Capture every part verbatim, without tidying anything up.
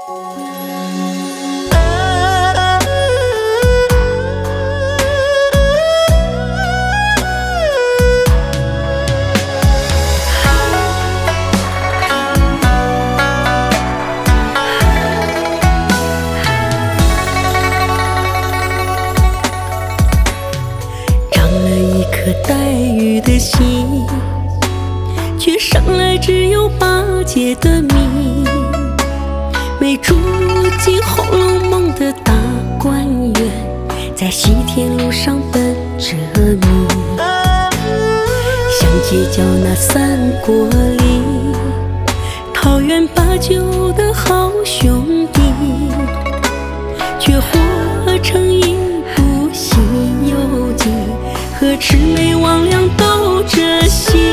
颗带雨的心，却生来只有八节的谜。没住进《红楼梦》的大观园，在西天路上奔着迷。想结交那三国里桃园八九的好兄弟，却活成一部《西游记》，和魑魅魍魉斗着戏。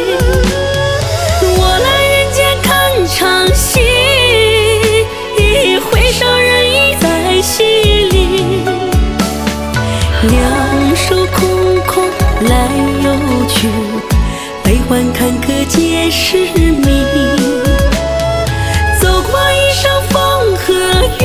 我来人间看场戏，会上人已在戏里，两手空空来又去，悲欢坎坷皆是谜。走过一生风和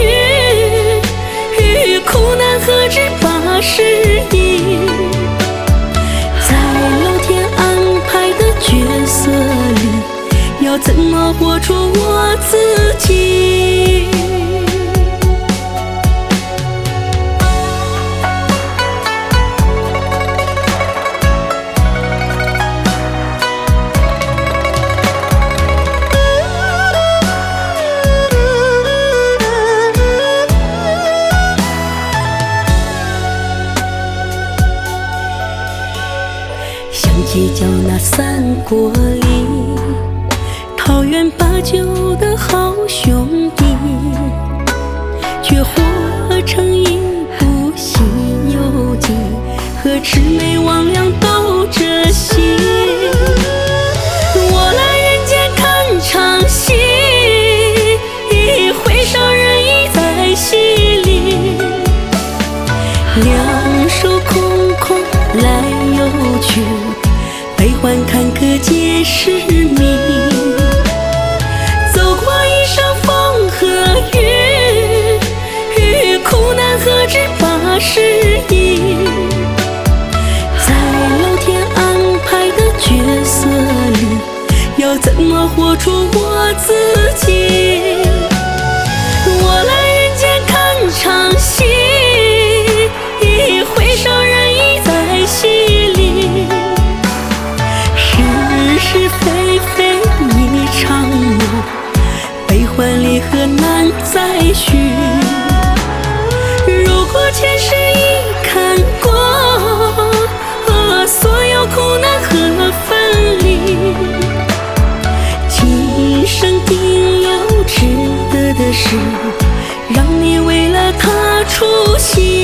雨，苦难何止八十一，在老天安排的角色里，要怎么活出我自己？结交那三国里桃园八九的好兄弟，却活成一部《西游记》，和魑魅魍魉斗着戏。我来人间看场戏，会上人已在戏里，两手空空来又去，悲欢坎坷皆是谜。走过一生风和雨，苦难何止八十一，在老天安排的角色里，要怎么活出我自己？我来人间看场戏，会上人已在戏里，是非非一场梦，悲欢离合难再续。如果前世已看过，所有苦难和分离，今生定有值得的事，让你为了他出席。